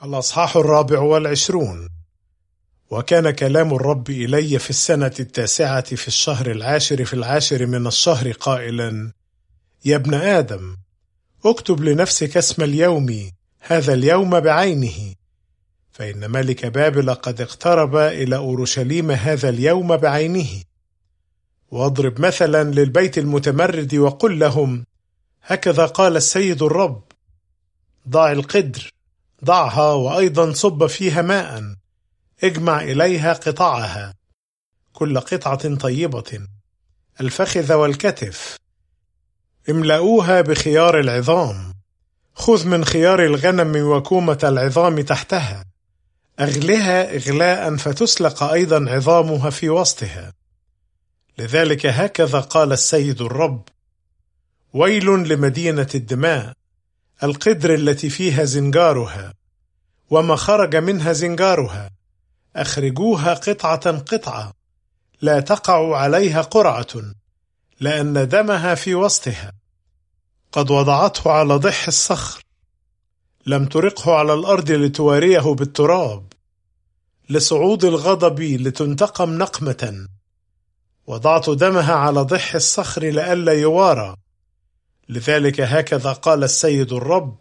الأصحاح 24. وكان كلام الرب إلي في السنة 9 في الشهر 10 في 10 من الشهر قائلا: يا ابن آدم، اكتب لنفسك اسم اليوم، هذا اليوم بعينه، فإن ملك بابل قد اقترب إلى أورشليم هذا اليوم بعينه. واضرب مثلا للبيت المتمرد وقل لهم: هكذا قال السيد الرب: ضع القدر، ضعها وأيضا صب فيها ماء، اجمع إليها قطعها، كل قطعة طيبة، الفخذ والكتف، املأوها بخيار العظام، خذ من خيار الغنم وكومة العظام تحتها، أغلها إغلاء فتسلق أيضا عظامها في وسطها. لذلك هكذا قال السيد الرب: ويل لمدينة الدماء، القدر التي فيها زنجارها، وما خرج منها زنجارها، أخرجوها قطعة قطعة، لا تقع عليها قرعة، لأن دمها في وسطها. قد وضعته على ضح الصخر، لم ترقه على الأرض لتواريه بالتراب، لصعود الغضب لتنتقم نقمة. وضعت دمها على ضح الصخر لئلا يوارى. لذلك هكذا قال السيد الرب: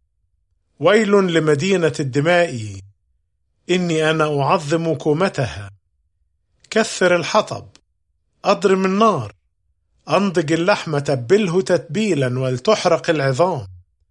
ويل لمدينة الدماء، إني أنا أعظم كومتها. كثر الحطب، أضرم النار، أنضج اللحم، تبله تتبيلا ولتحرق العظام،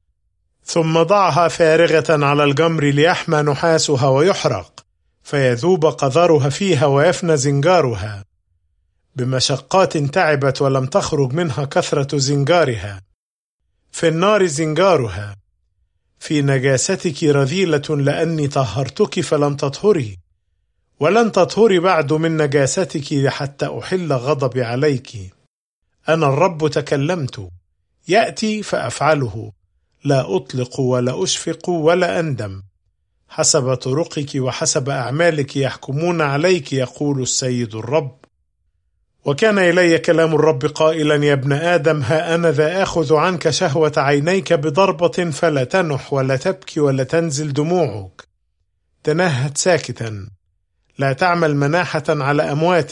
ثم ضعها فارغة على الجمر ليحمى نحاسها ويحرق، فيذوب قذرها فيها ويفنى زنجارها. بمشقات تعبت ولم تخرج منها كثرة زنجارها، في النار زنجارها. في نجاستك رذيلة، لأني طهرتك فلم تطهري، ولن تطهري بعد من نجاستك حتى أحل غضبي عليك. أنا الرب تكلمت، يأتي فأفعله، لا أطلق ولا أشفق ولا أندم. حسب طرقك وحسب أعمالك يحكمون عليك، يقول السيد الرب. وكان إلي كلام الرب قائلا: يا ابن آدم، ها أنا ذا آخذ عنك شهوة عينيك بضربة، فلا تنح ولا تبكي ولا تنزل دموعك. تنهد ساكتا، لا تعمل مناحة على أموات.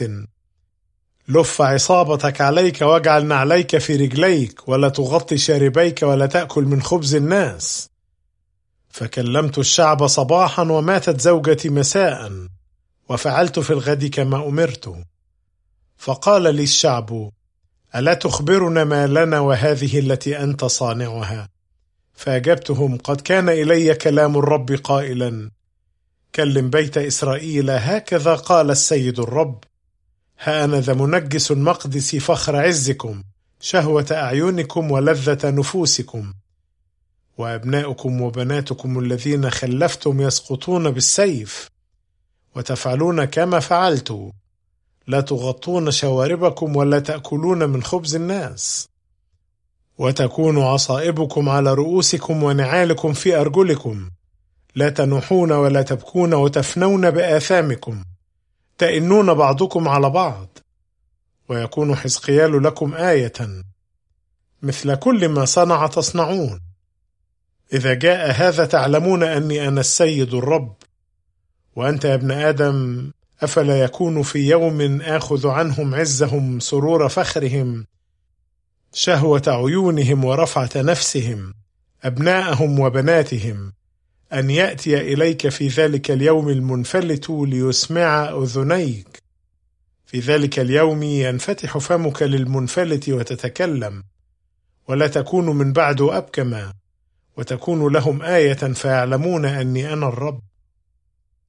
لف عصابتك عليك واجعل نعليك في رجليك، ولا تغطي شاربيك ولا تأكل من خبز الناس. فكلمت الشعب صباحا وماتت زوجتي مساء، وفعلت في الغد كما أمرت. فقال لي الشعب: ألا تخبرنا ما لنا وهذه التي أنت صانعها؟ فأجبتهم: قد كان إلي كلام الرب قائلا: كلم بيت إسرائيل، هكذا قال السيد الرب: ها أنا ذا منجس مقدس فخر عزكم، شهوة أعينكم ولذة نفوسكم. وأبناؤكم وبناتكم الذين خلفتم يسقطون بالسيف، وتفعلون كما فعلت، لا تغطون شواربكم ولا تأكلون من خبز الناس. وتكون عصائبكم على رؤوسكم ونعالكم في أرجلكم، لا تنوحون ولا تبكون وتفنون بآثامكم، تئنون بعضكم على بعض. ويكون حزقيال لكم آية، مثل كل ما صنع تصنعون. إذا جاء هذا تعلمون أني أنا السيد الرب. وأنت يا ابن آدم، أفلا يكون في يوم آخذ عنهم عزهم، سرور فخرهم، شهوة عيونهم ورفعة نفسهم، أبناءهم وبناتهم، أن يأتي إليك في ذلك اليوم المنفلت ليسمع أذنيك. في ذلك اليوم ينفتح فمك للمنفلت وتتكلم، ولا تكون من بعد أبكما، وتكون لهم آية فيعلمون أني أنا الرب.